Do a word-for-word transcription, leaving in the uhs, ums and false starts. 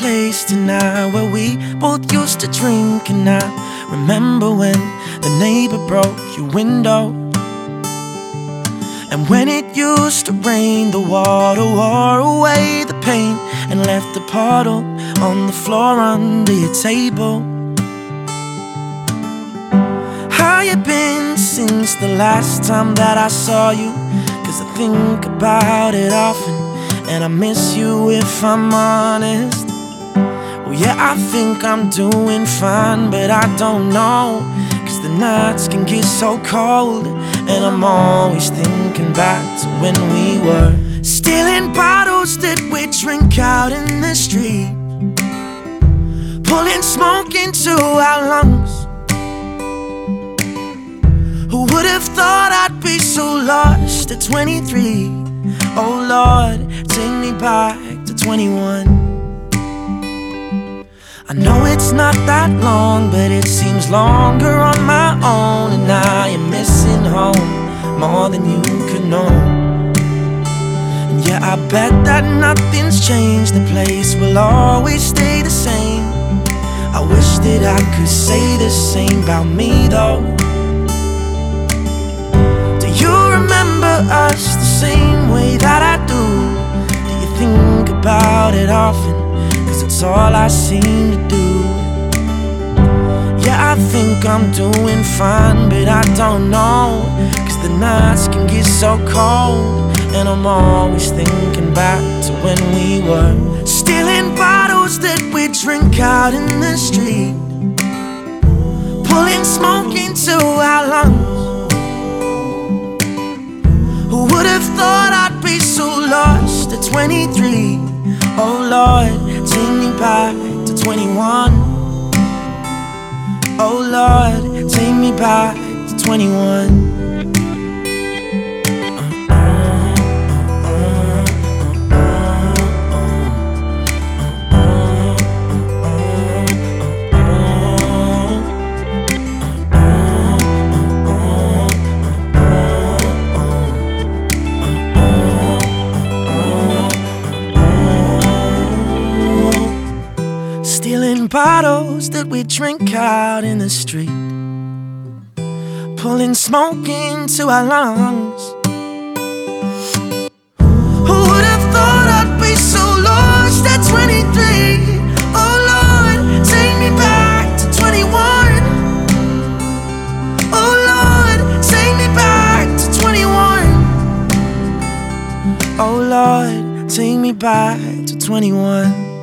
place tonight where we both used to drink. And I remember when the neighbor broke your window, and when it used to rain, the water wore away the pain and left a puddle on the floor under your table. How you been since the last time that I saw you? Cause I think about it often, and I miss you if I'm honest. Well, yeah, I think I'm doing fine, but I don't know, cause the nights can get so cold, and I'm always thinking back to when we were stealing bottles that we drink out in the street, pulling smoke into our lungs. Who would have thought I'd be so lost at twenty-three? Oh Lord, take me back to twenty-one. I know it's not that long, but it seems longer on my own, and I am missing home more than you could know. And yeah, I bet that nothing's changed, the place will always stay the same. I wish that I could say the same about me though. Do you remember us the same way that I do? Do you think about it often? Cause it's all I seem to do. Yeah, I think I'm doing fine, but I don't know, cause the nights can get so cold, and I'm always thinking back to when we were stealing bottles that we drink out in the street, pulling smoke into our lungs. Who would have thought I'd be so lost at twenty-three? Oh Lord, take me back to twenty-one. Oh Lord, take me back to twenty-one. Stealing bottles that we drink out in the street, pulling smoke into our lungs. Who would have thought I'd be so lost at twenty-three? Oh Lord, take me back to twenty-one. Oh Lord, take me back to twenty-one. Oh Lord, take me back to twenty-one.